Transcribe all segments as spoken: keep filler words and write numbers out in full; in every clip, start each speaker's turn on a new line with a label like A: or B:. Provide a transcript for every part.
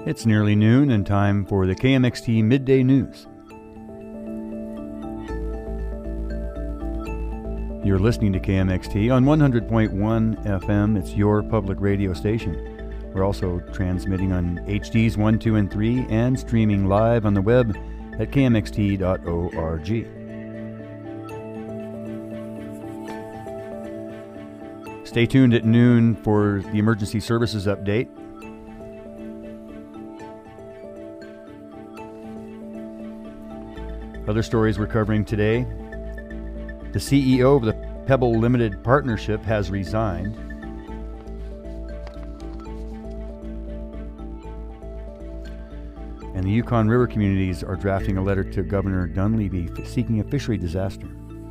A: It's nearly noon and time for the K M X T Midday News. You're listening to K M X T on one hundred point one F M. It's your public radio station. We're also transmitting on H Ds one, two, and three and streaming live on the web at k m x t dot org. Stay tuned at noon for the emergency services update. Other stories we're covering today. The C E O of the Pebble Limited Partnership has resigned. And the Yukon River communities are drafting a letter to Governor Dunleavy seeking a fishery disaster.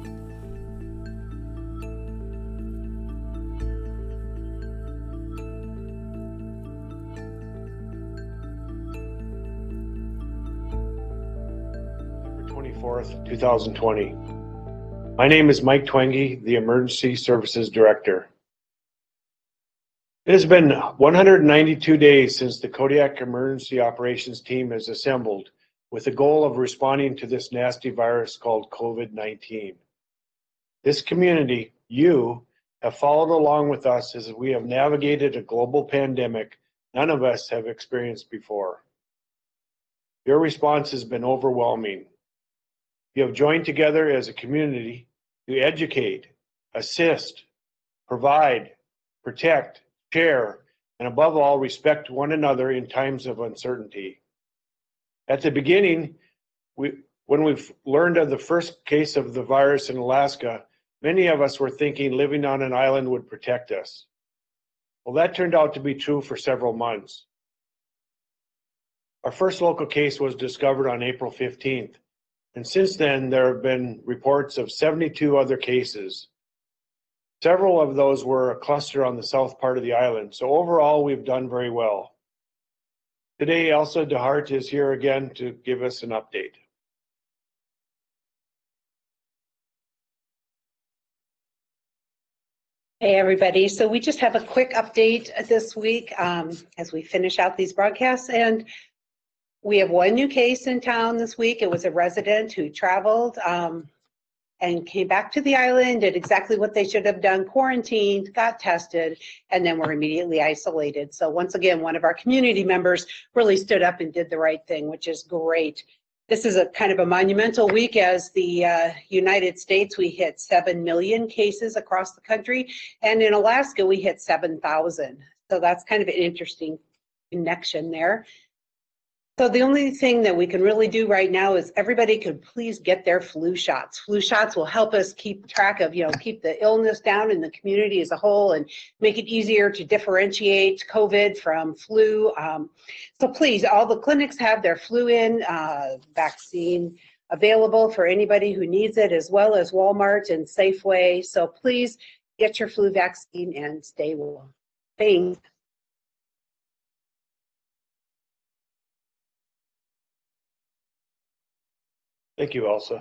B: twenty-fourth, two thousand twenty. My name is Mike Twenge, the Emergency Services Director. It has been one hundred ninety-two days since the Kodiak Emergency Operations Team has assembled with the goal of responding to this nasty virus called COVID nineteen. This community, you, have followed along with us as we have navigated a global pandemic none of us have experienced before. Your response has been overwhelming. You have joined together as a community to educate, assist, provide, protect, share, and above all, respect one another in times of uncertainty. At the beginning, we, when we learned of the first case of the virus in Alaska, many of us were thinking living on an island would protect us. Well, that turned out to be true for several months. Our first local case was discovered on April fifteenth. And since then, there have been reports of seventy-two other cases. Several of those were a cluster on the south part of the island. So overall, we've done very well. Today, Elsa DeHart is here again to give us an update.
C: Hey everybody, so we just have a quick update this week um, as we finish out these broadcasts, and we have one new case in town this week. It was a resident who traveled um, and came back to the island, did exactly what they should have done, quarantined, got tested, and then were immediately isolated. So once again, one of our community members really stood up and did the right thing, which is great. This is a kind of a monumental week as the uh, United States, we hit seven million cases across the country, and in Alaska, we hit seven thousand. So that's kind of an interesting connection there. So the only thing that we can really do right now is everybody could please get their flu shots. Flu shots will help us keep track of, you know, keep the illness down in the community as a whole and make it easier to differentiate COVID from flu. Um, so please, all the clinics have their flu in uh, vaccine available for anybody who needs it, as well as Walmart and Safeway. So please get your flu vaccine and stay well. Thanks.
B: Thank you, Elsa.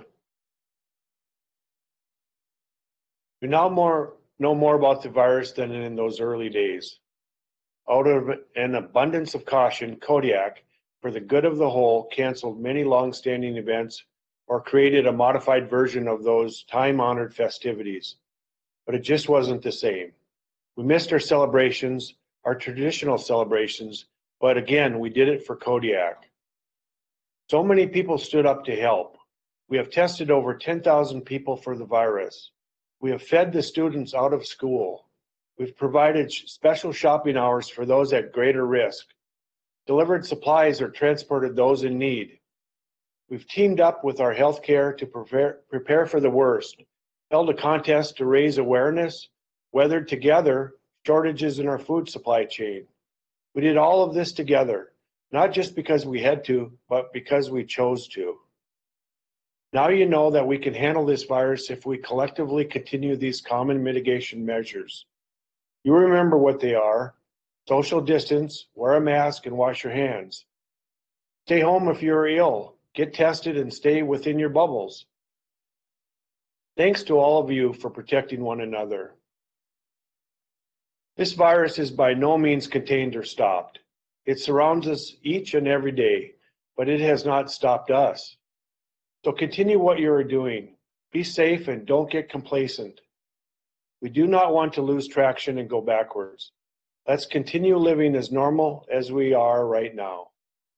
B: We now more, know more about the virus than in those early days. Out of an abundance of caution, Kodiak, for the good of the whole, canceled many long-standing events or created a modified version of those time-honored festivities. But it just wasn't the same. We missed our celebrations, our traditional celebrations, but again, we did it for Kodiak. So many people stood up to help. We have tested over ten thousand people for the virus. We have fed the students out of school. We've provided special shopping hours for those at greater risk, delivered supplies or transported those in need. We've teamed up with our healthcare to prepare, prepare for the worst, held a contest to raise awareness, weathered together shortages in our food supply chain. We did all of this together, not just because we had to, but because we chose to. Now you know that we can handle this virus if we collectively continue these common mitigation measures. You remember what they are: social distance, wear a mask, and wash your hands. Stay home if you're ill, get tested, and stay within your bubbles. Thanks to all of you for protecting one another. This virus is by no means contained or stopped. It surrounds us each and every day, but it has not stopped us. So continue what you are doing. Be safe and don't get complacent. We do not want to lose traction and go backwards. Let's continue living as normal as we are right now.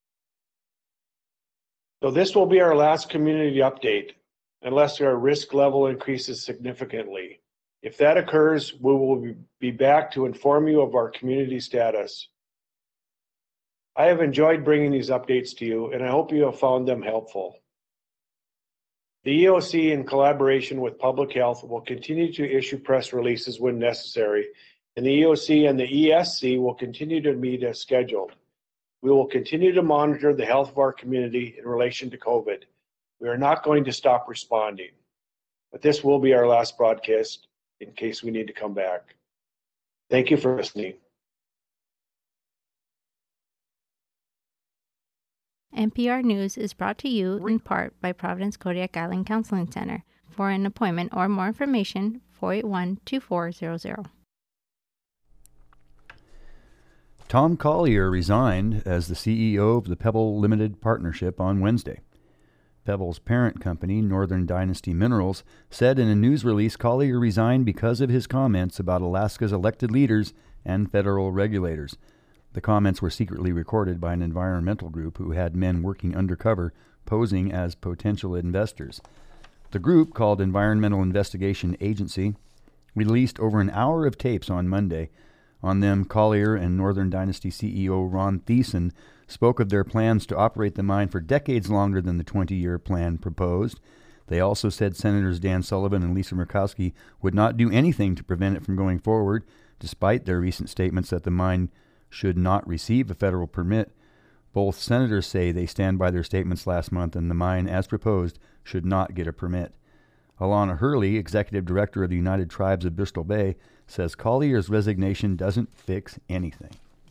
B: So this will be our last community update, unless our risk level increases significantly. If that occurs, we will be back to inform you of our community status. I have enjoyed bringing these updates to you, and I hope you have found them helpful. The E O C, in collaboration with Public Health, will continue to issue press releases when necessary, and the E O C and the E S C will continue to meet as scheduled. We will continue to monitor the health of our community in relation to COVID. We are not going to stop responding, but this will be our last broadcast in case we need to come back. Thank you for listening.
D: N P R News is brought to you in part by Providence Kodiak Island Counseling Center. For an appointment or more information, four eight one, two four zero zero.
A: Tom Collier resigned as the C E O of the Pebble Limited Partnership on Wednesday. Pebble's parent company, Northern Dynasty Minerals, said in a news release Collier resigned because of his comments about Alaska's elected leaders and federal regulators. The comments were secretly recorded by an environmental group who had men working undercover, posing as potential investors. The group, called Environmental Investigation Agency, released over an hour of tapes on Monday. On them, Collier and Northern Dynasty C E O Ron Thiessen spoke of their plans to operate the mine for decades longer than the twenty-year plan proposed. They also said Senators Dan Sullivan and Lisa Murkowski would not do anything to prevent it from going forward, despite their recent statements that the mine should not receive a federal permit. Both senators say they stand by their statements last month, and the mine, as proposed, should not get a permit. Alana Hurley, executive director of the United Tribes of Bristol Bay, says Collier's resignation doesn't fix anything.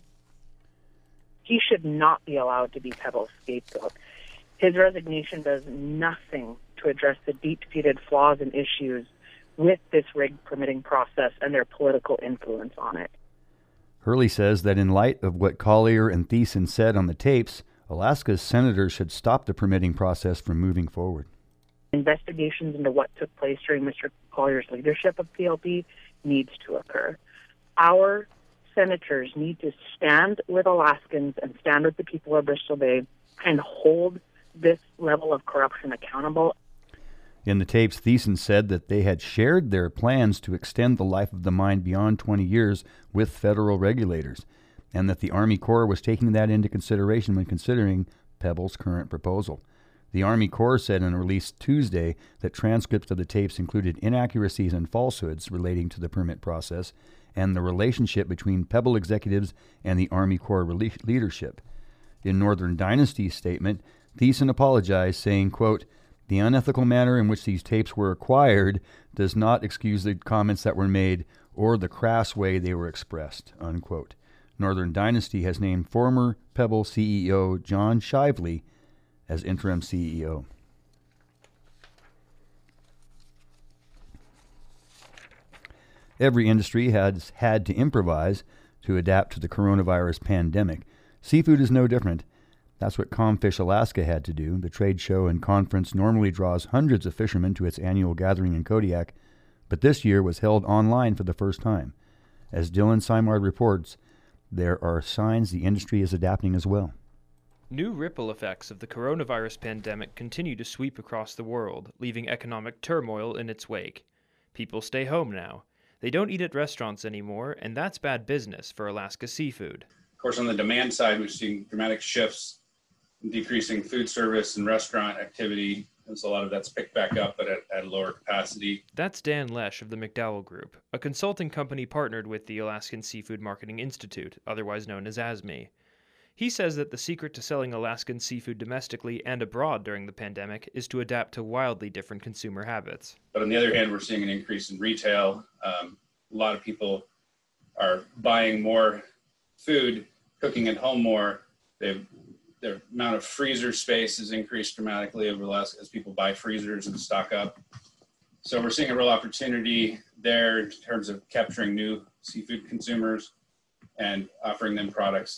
E: He should not be allowed to be Pebble's scapegoat. His resignation does nothing to address the deep-seated flaws and issues with this rigged permitting process and their political influence on it.
A: Hurley says that in light of what Collier and Thiessen said on the tapes, Alaska's senators should stop the permitting process from moving forward.
E: Investigations into what took place during Mister Collier's leadership of P L P needs to occur. Our senators need to stand with Alaskans and stand with the people of Bristol Bay and hold this level of corruption accountable.
A: In the tapes, Thiessen said that they had shared their plans to extend the life of the mine beyond twenty years with federal regulators, and that the Army Corps was taking that into consideration when considering Pebble's current proposal. The Army Corps said in a release Tuesday that transcripts of the tapes included inaccuracies and falsehoods relating to the permit process and the relationship between Pebble executives and the Army Corps leadership. In Northern Dynasty's statement, Thiessen apologized, saying, quote, "The unethical manner in which these tapes were acquired does not excuse the comments that were made or the crass way they were expressed," unquote. Northern Dynasty has named former Pebble C E O John Shively as interim C E O. Every industry has had to improvise to adapt to the coronavirus pandemic. Seafood is no different. That's what Comfish Alaska had to do. The trade show and conference normally draws hundreds of fishermen to its annual gathering in Kodiak, but this year was held online for the first time. As Dylan Simard reports, there are signs the industry is adapting as well.
F: New ripple effects of the coronavirus pandemic continue to sweep across the world, leaving economic turmoil in its wake. People stay home now. They don't eat at restaurants anymore, and that's bad business for Alaska seafood.
G: Of course, on the demand side, we've seen dramatic shifts in decreasing food service and restaurant activity, as a lot of that's picked back up, but at, at a lower capacity.
F: That's Dan Lesh of the McDowell Group, a consulting company partnered with the Alaskan Seafood Marketing Institute, otherwise known as A S M E. He says that the secret to selling Alaskan seafood domestically and abroad during the pandemic is to adapt to wildly different consumer habits.
G: But on the other hand, we're seeing an increase in retail. Um, a lot of people are buying more food, cooking at home more. They've, their amount of freezer space has increased dramatically over the last, as people buy freezers and stock up. So we're seeing a real opportunity there in terms of capturing new seafood consumers and offering them products that are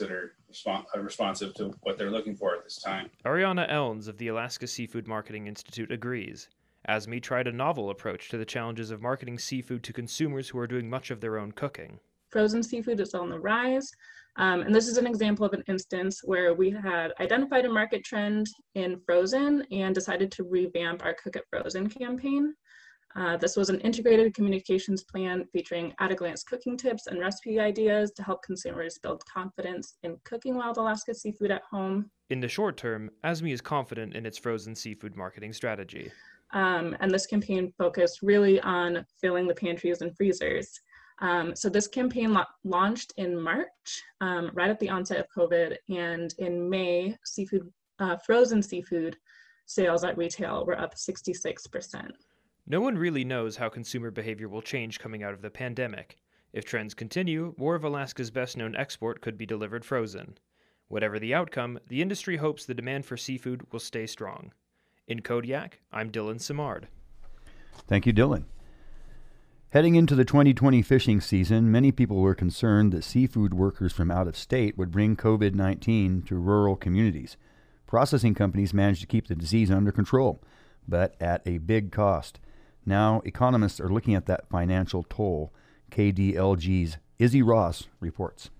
G: respon- responsive to what they're looking for at this time.
F: Ariana Elns of the Alaska Seafood Marketing Institute agrees. A S M E tried a novel approach to the challenges of marketing seafood to consumers who are doing much of their own cooking.
H: Frozen seafood is on the rise. Um, and this is an example of an instance where we had identified a market trend in frozen and decided to revamp our Cook It Frozen campaign. Uh, this was an integrated communications plan featuring at-a-glance cooking tips and recipe ideas to help consumers build confidence in cooking wild Alaska seafood at home.
F: In the short term, A S M E is confident in its frozen seafood marketing strategy.
H: Um, and this campaign focused really on filling the pantries and freezers. Um, so this campaign la- launched in March, um, right at the onset of COVID, and in May, seafood, uh, frozen seafood sales at retail were up sixty-six percent.
F: No one really knows how consumer behavior will change coming out of the pandemic. If trends continue, more of Alaska's best-known export could be delivered frozen. Whatever the outcome, the industry hopes the demand for seafood will stay strong. In Kodiak, I'm Dylan Simard.
A: Thank you, Dylan. Heading into the twenty twenty fishing season, many people were concerned that seafood workers from out of state would bring COVID nineteen to rural communities. Processing companies managed to keep the disease under control, but at a big cost. Now, economists are looking at that financial toll. K D L G's Izzy Ross reports.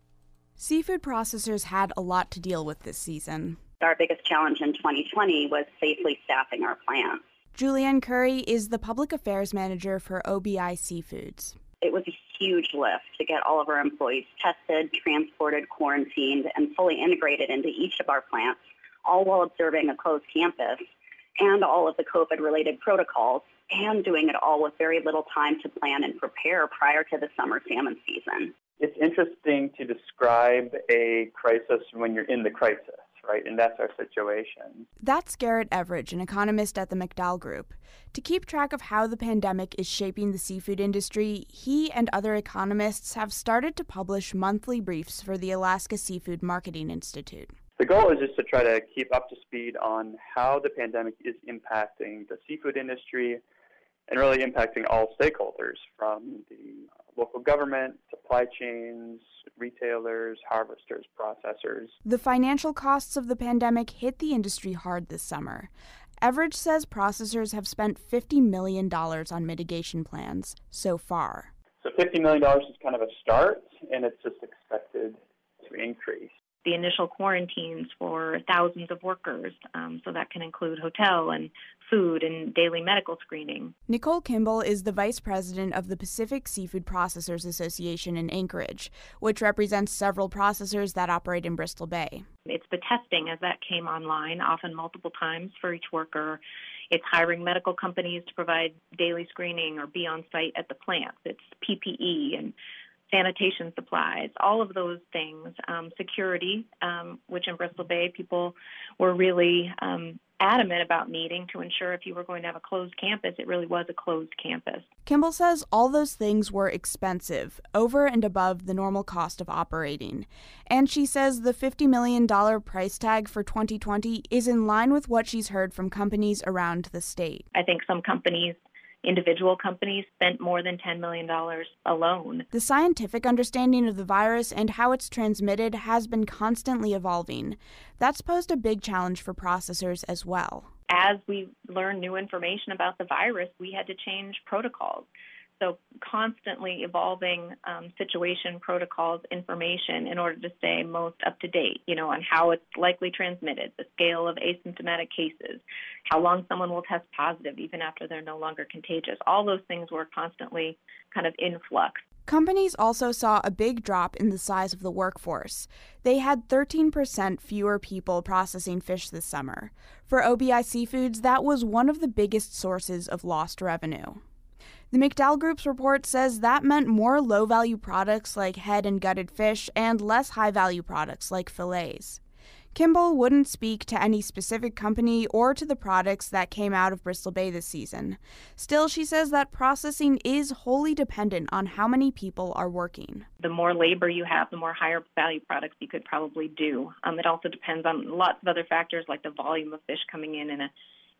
I: Seafood processors had a lot to deal with this season.
J: Our biggest challenge in twenty twenty was safely staffing our plants.
I: Julianne Curry is the public affairs manager for O B I Seafoods.
J: It was a huge lift to get all of our employees tested, transported, quarantined, and fully integrated into each of our plants, all while observing a closed campus and all of the COVID-related protocols, and doing it all with very little time to plan and prepare prior to the summer salmon season.
K: It's interesting to describe a crisis when you're in the crisis. Right, and that's our situation.
I: That's Garrett Everidge, an economist at the McDowell Group. To keep track of how the pandemic is shaping the seafood industry, he and other economists have started to publish monthly briefs for the Alaska Seafood Marketing Institute.
K: The goal is just to try to keep up to speed on how the pandemic is impacting the seafood industry and really impacting all stakeholders, from the local government, supply chains, retailers, harvesters, processors.
I: The financial costs of the pandemic hit the industry hard this summer. Everidge says processors have spent fifty million dollars on mitigation plans so far.
K: So fifty million dollars is kind of a start, and it's just expected to increase.
L: The initial quarantines for thousands of workers, um, so that can include hotel and food and daily medical screening.
I: Nicole Kimball is the vice president of the Pacific Seafood Processors Association in Anchorage, which represents several processors that operate in Bristol Bay.
L: It's the testing as that came online, often multiple times for each worker. It's hiring medical companies to provide daily screening or be on site at the plants. It's P P E and sanitation supplies, all of those things, um, security, um, which in Bristol Bay people were really um, adamant about needing to ensure if you were going to have a closed campus, it really was a closed campus.
I: Kimball says all those things were expensive, over and above the normal cost of operating. And she says the fifty million dollars price tag for twenty twenty is in line with what she's heard from companies around the state.
L: I think some companies Individual companies spent more than ten million dollars alone.
I: The scientific understanding of the virus and how it's transmitted has been constantly evolving. That's posed a big challenge for processors as well.
L: As we learn new information about the virus, we had to change protocols. So constantly evolving um, situation, protocols, information in order to stay most up to date, you know, on how it's likely transmitted, the scale of asymptomatic cases, how long someone will test positive even after they're no longer contagious. All those things were constantly kind of in flux.
I: Companies also saw a big drop in the size of the workforce. They had thirteen percent fewer people processing fish this summer. For O B I Seafoods, that was one of the biggest sources of lost revenue. The McDowell Group's report says that meant more low-value products like head and gutted fish and less high-value products like fillets. Kimball wouldn't speak to any specific company or to the products that came out of Bristol Bay this season. Still, she says that processing is wholly dependent on how many people are working.
L: The more labor you have, the more higher value products you could probably do. Um, it also depends on lots of other factors like the volume of fish coming in in a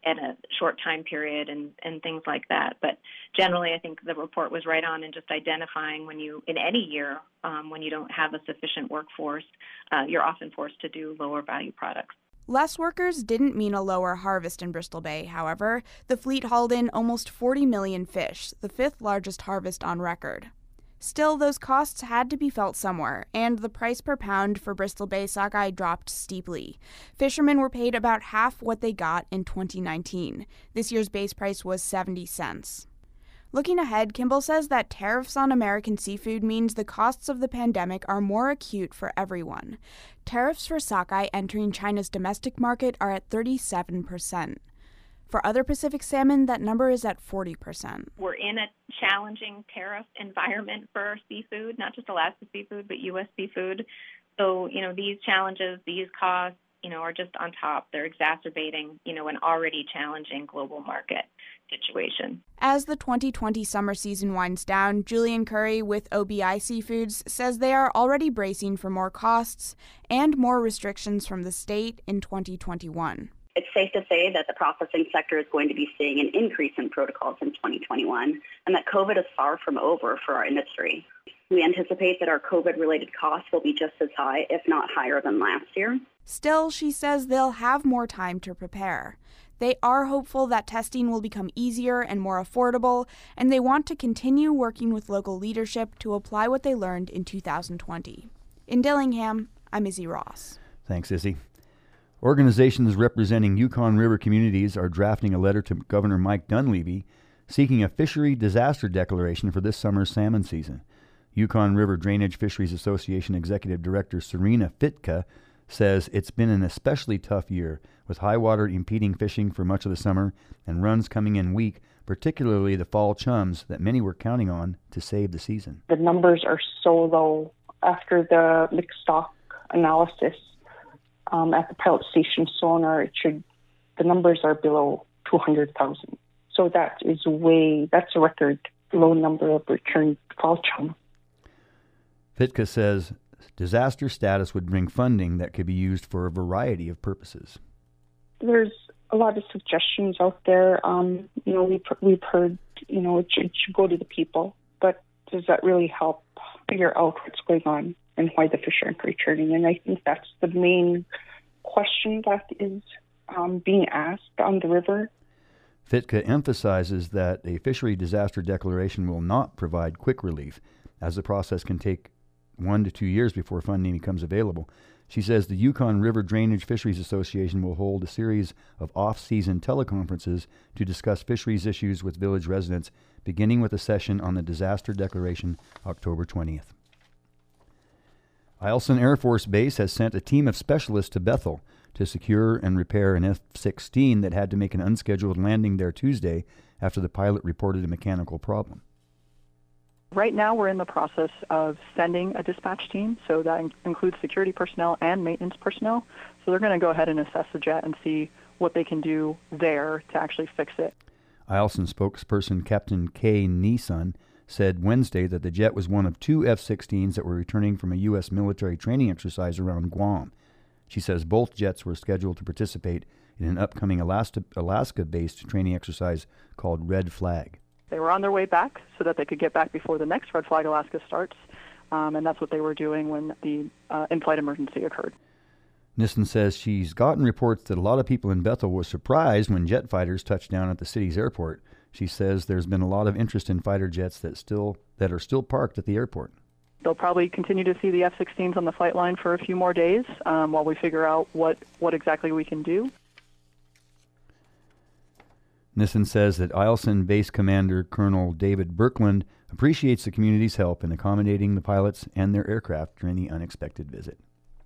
L: in a short time period and, and things like that. But generally, I think the report was right on in just identifying when you, in any year, um, when you don't have a sufficient workforce, uh, you're often forced to do lower value products.
I: Less workers didn't mean a lower harvest in Bristol Bay, however. The fleet hauled in almost forty million fish, the fifth largest harvest on record. Still, those costs had to be felt somewhere, and the price per pound for Bristol Bay sockeye dropped steeply. Fishermen were paid about half what they got in twenty nineteen. This year's base price was seventy cents. Looking ahead, Kimball says that tariffs on American seafood means the costs of the pandemic are more acute for everyone. Tariffs for sockeye entering China's domestic market are at thirty-seven percent. For other Pacific salmon, that number is at forty percent.
L: We're in a challenging tariff environment for seafood, not just Alaska seafood, but U S seafood. So, you know, these challenges, these costs, you know, are just on top. They're exacerbating, you know, an already challenging global market situation.
I: As the twenty twenty summer season winds down, Julian Curry with O B I Seafoods says they are already bracing for more costs and more restrictions from the state in twenty twenty-one.
J: It's safe to say that the processing sector is going to be seeing an increase in protocols in twenty twenty-one, and that COVID is far from over for our industry. We anticipate that our COVID-related costs will be just as high, if not higher than last year.
I: Still, she says they'll have more time to prepare. They are hopeful that testing will become easier and more affordable, and they want to continue working with local leadership to apply what they learned in two thousand twenty. In Dillingham, I'm Izzy Ross.
A: Thanks, Izzy. Organizations representing Yukon River communities are drafting a letter to Governor Mike Dunleavy seeking a fishery disaster declaration for this summer's salmon season. Yukon River Drainage Fisheries Association Executive Director Serena Fitka says it's been an especially tough year, with high water impeding fishing for much of the summer and runs coming in weak, particularly the fall chums that many were counting on to save the season.
M: The numbers are so low after the mixed stock analysis um, at the pilot station sonar. It should the numbers are below two hundred thousand. So that is way that's a record low number of returned fall chum.
A: Fitka says disaster status would bring funding that could be used for a variety of purposes.
M: There's a lot of suggestions out there. Um, you know, we've, we've heard, you know, it should, it should go to the people, but does that really help figure out what's going on and why the fish aren't returning? And I think that's the main question that is um, being asked on the river.
A: Fitka emphasizes that a fishery disaster declaration will not provide quick relief, as the process can take one to two years before funding becomes available. She says the Yukon River Drainage Fisheries Association will hold a series of off-season teleconferences to discuss fisheries issues with village residents, beginning with a session on the disaster declaration October twentieth. Eielson Air Force Base has sent a team of specialists to Bethel to secure and repair an F sixteen that had to make an unscheduled landing there Tuesday after the pilot reported a mechanical problem.
N: Right now, we're in the process of sending a dispatch team, so that in- includes security personnel and maintenance personnel. So they're going to go ahead and assess the jet and see what they can do there to actually fix it.
A: Eielson spokesperson Captain Kay Neeson said Wednesday that the jet was one of two F sixteens that were returning from a U S military training exercise around Guam. She says both jets were scheduled to participate in an upcoming Alaska- Alaska-based training exercise called Red Flag.
N: They were on their way back so that they could get back before the next Red Flag Alaska starts, um, and that's what they were doing when the uh, in-flight emergency occurred.
A: Nissen says she's gotten reports that a lot of people in Bethel were surprised when jet fighters touched down at the city's airport. She says there's been a lot of interest in fighter jets that still that are still parked at the airport.
N: They'll probably continue to see the F sixteens on the flight line for a few more days um, while we figure out what, what exactly we can do.
A: Nissen says that Eielson Base Commander Colonel David Birkland appreciates the community's help in accommodating the pilots and their aircraft during the unexpected visit.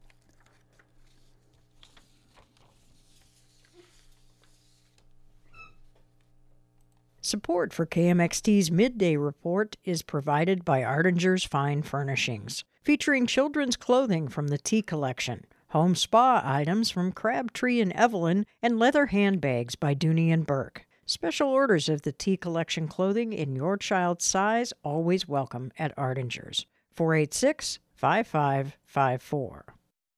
O: Support for K M X T's Midday Report is provided by Ardinger's Fine Furnishings, featuring children's clothing from the Tea Collection, home spa items from Crabtree and Evelyn, and leather handbags by Dooney and Burke. Special orders of the Tea Collection clothing in your child's size always welcome at Ardinger's. four eight six, five five five four.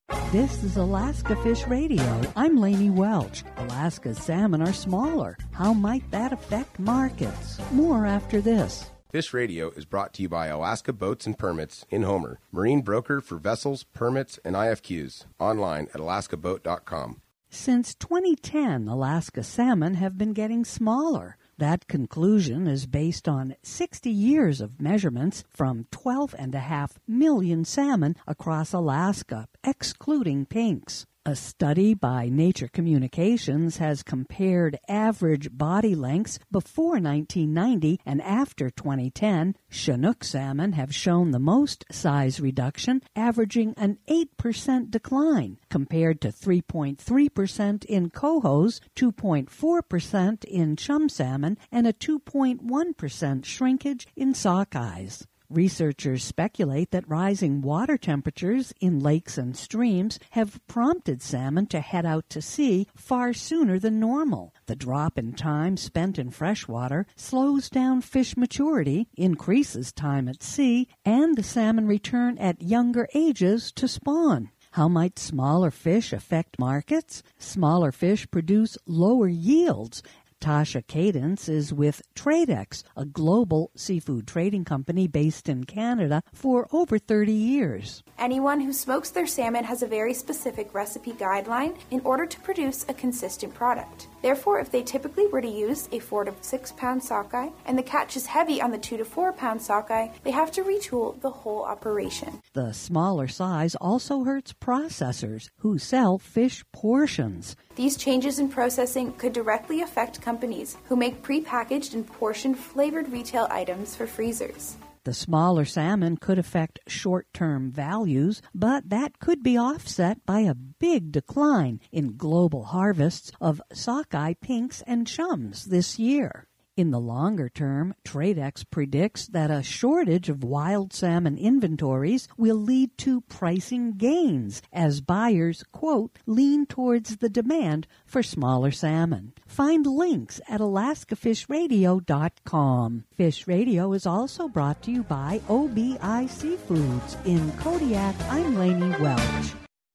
P: This is Alaska Fish Radio. I'm Lainey Welch. Alaska's salmon are smaller. How might that affect markets? More after this.
Q: Fish Radio is brought to you by Alaska Boats and Permits in Homer, marine broker for vessels, permits, and I F Qs. Online at alaska boat dot com.
P: Since twenty ten, Alaska salmon have been getting smaller. That conclusion is based on sixty years of measurements from twelve and a half million salmon across Alaska, excluding pinks. A study by Nature Communications has compared average body lengths before nineteen ninety and after twenty ten. Chinook salmon have shown the most size reduction, averaging an eight percent decline, compared to three point three percent in cohos, two point four percent in chum salmon, and a two point one percent shrinkage in sockeyes. Researchers speculate that rising water temperatures in lakes and streams have prompted salmon to head out to sea far sooner than normal. The drop in time spent in freshwater slows down fish maturity, increases time at sea, and the salmon return at younger ages to spawn. How might smaller fish affect markets? Smaller fish produce lower yields. Tasha Cadence is with Tradex, a global seafood trading company based in Canada for over thirty years.
R: Anyone who smokes their salmon has a very specific recipe guideline in order to produce a consistent product. Therefore, if they typically were to use a four to six pound sockeye and the catch is heavy on the two to four pound sockeye, they have to retool the whole operation.
P: The smaller size also hurts processors who sell fish portions.
R: These changes in processing could directly affect companies who make prepackaged and portioned flavored retail items for freezers.
P: The smaller salmon could affect short-term values, but that could be offset by a big decline in global harvests of sockeye, pinks, and chums this year. In the longer term, Tradex predicts that a shortage of wild salmon inventories will lead to pricing gains as buyers, quote, lean towards the demand for smaller salmon. Find links at alaska fish radio dot com. Fish Radio is also brought to you by O B I Seafoods. In Kodiak, I'm Lainey Welch.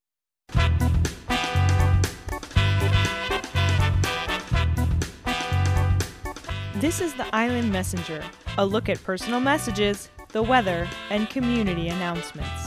S: This is the Island Messenger, a look at personal messages, the weather, and community announcements.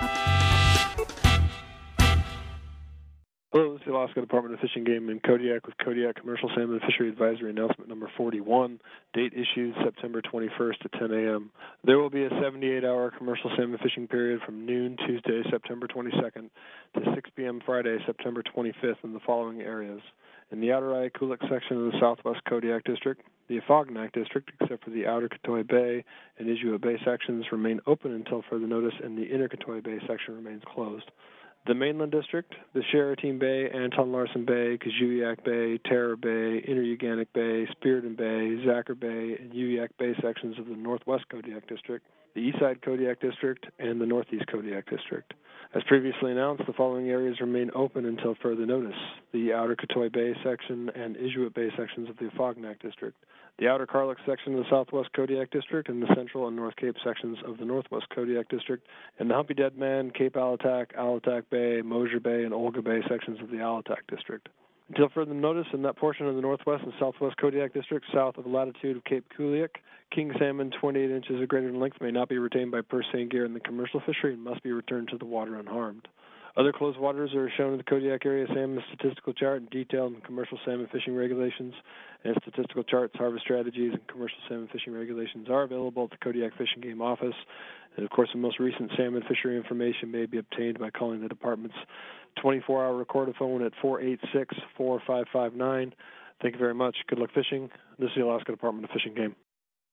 T: Hello, this is the Alaska Department of Fish and Game in Kodiak with Kodiak Commercial Salmon Fishery Advisory Announcement number forty-one. Date issued September twenty-first at ten a.m. There will be a seventy-eight hour commercial salmon fishing period from noon Tuesday, September twenty-second to six p.m. Friday, September twenty-fifth in the following areas. In the Outer Ayakulak section of the Southwest Kodiak District, the Afognak District, except for the Outer Katoy Bay and Inuit Bay sections, remain open until further notice, and the Inner Katoy Bay section remains closed. The Mainland District, the Sharatine Bay, Anton Larson Bay, Kajuyak Bay, Terror Bay, Inner Uganic Bay, Spiriton Bay, Zacher Bay, and Uyak Bay sections of the Northwest Kodiak District, the Eastside Kodiak District, and the Northeast Kodiak District. As previously announced, the following areas remain open until further notice: the Outer Katoy Bay section and Inuit Bay sections of the Afognak District, the Outer Karluk section of the Southwest Kodiak District, and the Central and North Cape sections of the Northwest Kodiak District, and the Humpy Dead Man, Cape Alatak, Alatak Bay, Mosier Bay, and Olga Bay sections of the Alatak District. Until further notice, in that portion of the Northwest and Southwest Kodiak District, south of the latitude of Cape Kuliak, king salmon twenty-eight inches or greater in length may not be retained by purse seine gear in the commercial fishery and must be returned to the water unharmed. Other closed waters are shown in the Kodiak Area Salmon Statistical Chart and detailed in commercial salmon fishing regulations, and statistical charts, harvest strategies, and commercial salmon fishing regulations are available at the Kodiak Fish and Game Office. And of course, the most recent salmon fishery information may be obtained by calling the department's twenty-four hour recorder phone at four eight six, four five five nine. Thank you very much. Good luck fishing. This is the Alaska Department of Fish and Game.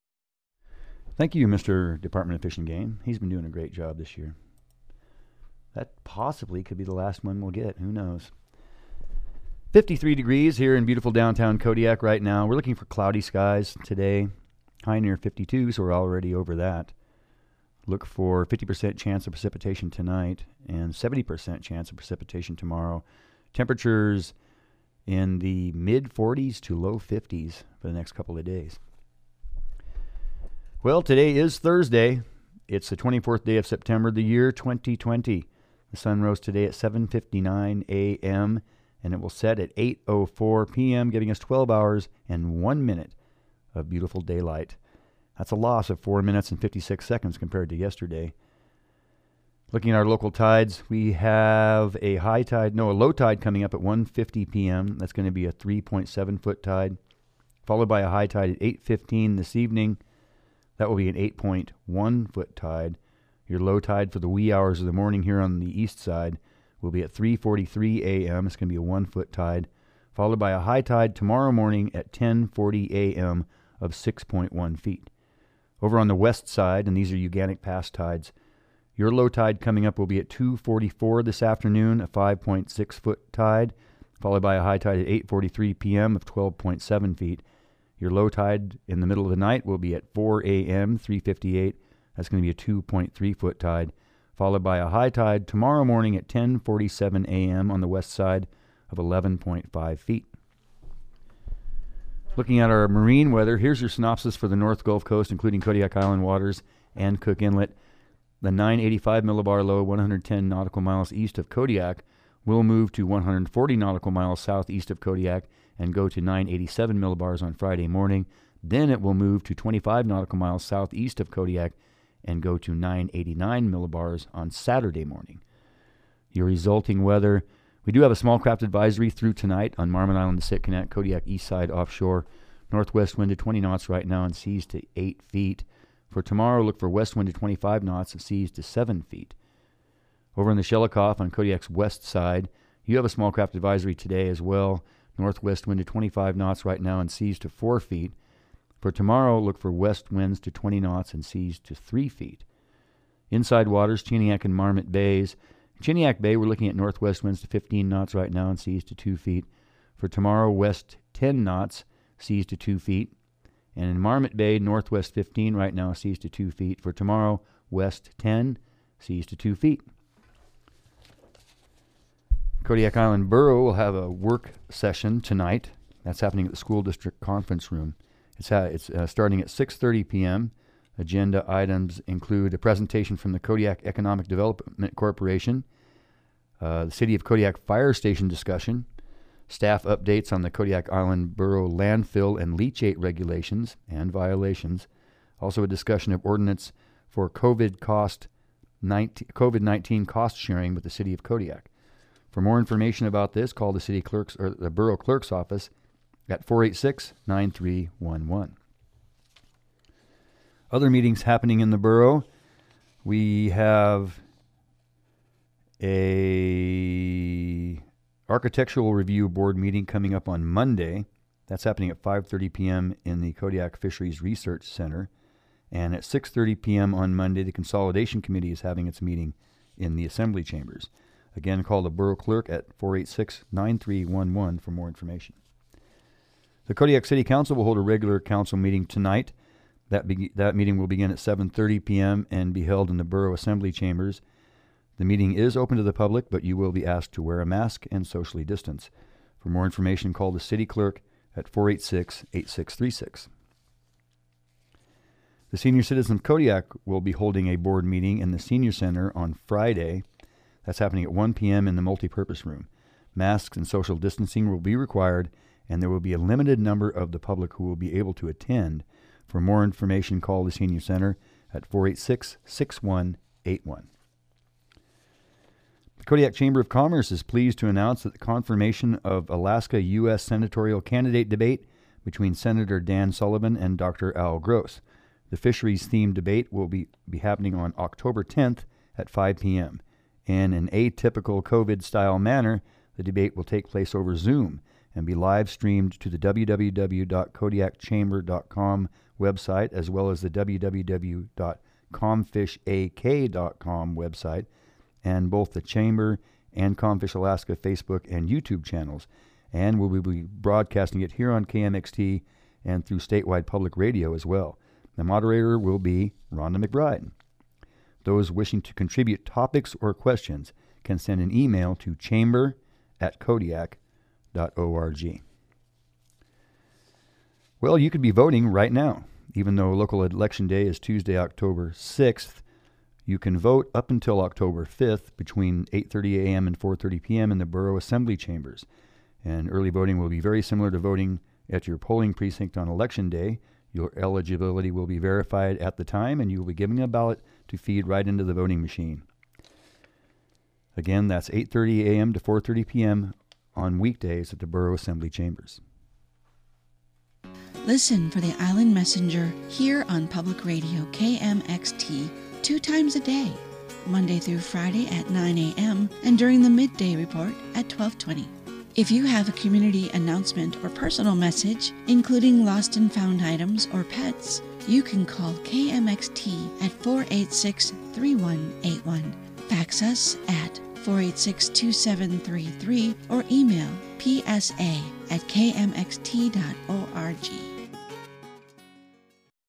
A: Thank you, Mister Department of Fish and Game. He's been doing a great job this year. That possibly could be the last one we'll get. Who knows? fifty-three degrees here in beautiful downtown Kodiak right now. We're looking for cloudy skies today. High near fifty-two, so we're already over that. Look for fifty percent chance of precipitation tonight and seventy percent chance of precipitation tomorrow. Temperatures in the mid forties to low fifties for the next couple of days. Well, today is Thursday. It's the twenty-fourth day of September, the year twenty twenty. The sun rose today at seven fifty-nine a.m. and it will set at eight oh four p.m., giving us twelve hours and one minute of beautiful daylight. That's a loss of four minutes and fifty-six seconds compared to yesterday. Looking at our local tides, we have a high tide, no, a low tide coming up at one fifty p.m. That's going to be a three point seven foot tide, followed by a high tide at eight fifteen this evening. That will be an eight point one foot tide. Your low tide for the wee hours of the morning here on the east side will be at three forty-three a.m. It's going to be a one foot tide, followed by a high tide tomorrow morning at ten forty a.m. of six point one feet. Over on the west side, and these are Uganic Pass tides, your low tide coming up will be at two forty-four this afternoon, a five point six foot tide, followed by a high tide at eight forty-three p.m. of twelve point seven feet. Your low tide in the middle of the night will be at four a.m., three fifty-eight. That's going to be a two point three foot tide, followed by a high tide tomorrow morning at ten forty-seven a.m. on the west side of eleven point five feet. Looking at our marine weather, here's your synopsis for the North Gulf Coast, including Kodiak Island waters and Cook Inlet. The nine eighty-five millibar low, one hundred ten nautical miles east of Kodiak, will move to one hundred forty nautical miles southeast of Kodiak and go to nine eighty-seven millibars on Friday morning. Then it will move to twenty-five nautical miles southeast of Kodiak and go to nine eighty-nine millibars on Saturday morning. Your resulting weather, we do have a small craft advisory through tonight on Marmot Island, the Sitkinet, Kodiak east side offshore. Northwest wind to twenty knots right now and seas to eight feet. For tomorrow, look for west wind to twenty-five knots and seas to seven feet. Over in the Shelikof on Kodiak's west side, you have a small craft advisory today as well. Northwest wind to twenty-five knots right now and seas to four feet. For tomorrow, look for west winds to twenty knots and seas to three feet. Inside waters, Chiniak and Marmot Bays. In Chiniak Bay, we're looking at northwest winds to fifteen knots right now and seas to two feet. For tomorrow, west ten knots, seas to two feet. And in Marmot Bay, northwest fifteen right now, seas to two feet. For tomorrow, west ten, seas to two feet. Kodiak Island Borough will have a work session tonight. That's happening at the school district conference room. It's, ha- it's uh, starting at six thirty p.m. Agenda items include a presentation from the Kodiak Economic Development Corporation, uh, the City of Kodiak Fire Station discussion, staff updates on the Kodiak Island Borough landfill and leachate regulations and violations, also a discussion of ordinance for COVID cost COVID nineteen cost sharing with the City of Kodiak. For more information about this, call the city clerk's or the borough clerk's office at four eight six, nine three one one. Other meetings happening in the borough. We have a architectural review board meeting coming up on Monday. That's happening at five thirty p.m. in the Kodiak Fisheries Research Center. And at six thirty p.m. on Monday, the Consolidation Committee is having its meeting in the Assembly Chambers. Again, call the borough clerk at four eight six, nine three one one for more information. The Kodiak City Council will hold a regular council meeting tonight. That be- that meeting will begin at seven thirty p.m. and be held in the Borough Assembly Chambers. The meeting is open to the public, but you will be asked to wear a mask and socially distance. For more information, call the city clerk at four eight six, eight six three six. The Senior Citizen of Kodiak will be holding a board meeting in the Senior Center on Friday. That's happening at one p.m. in the multipurpose room. Masks and social distancing will be required, and there will be a limited number of the public who will be able to attend. For more information, call the Senior Center at four eight six, six one eight one. The Kodiak Chamber of Commerce is pleased to announce that the confirmation of Alaska U S senatorial candidate debate between Senator Dan Sullivan and Doctor Al Gross. The fisheries-themed debate will be, be happening on October tenth at five p.m. In an atypical COVID-style manner, the debate will take place over Zoom and be live-streamed to the w w w dot kodiak chamber dot com website, as well as the w w w dot comfish a k dot com website, and both the Chamber and Comfish Alaska Facebook and YouTube channels. And we'll be broadcasting it here on K M X T and through statewide public radio as well. The moderator will be Rhonda McBride. Those wishing to contribute topics or questions can send an email to chamber at kodiak dot org. Well, you could be voting right now. Even though local election day is Tuesday, October sixth, You can vote up until October fifth between eight thirty a.m. and four thirty p.m. in the Borough Assembly Chambers. And early voting will be very similar to voting at your polling precinct on Election Day. Your eligibility will be verified at the time, and you will be given a ballot to feed right into the voting machine. Again, that's eight thirty a.m. to four thirty p.m. on weekdays at the Borough Assembly Chambers.
U: Listen for the Island Messenger here on Public Radio K M X T two times a day, Monday through Friday at nine a.m. and during the midday report at twelve twenty. If you have a community announcement or personal message, including lost and found items or pets, you can call K M X T at four eight six, three one eight one. Fax us at four eight six, two seven three three or email p s a at k m x t dot org.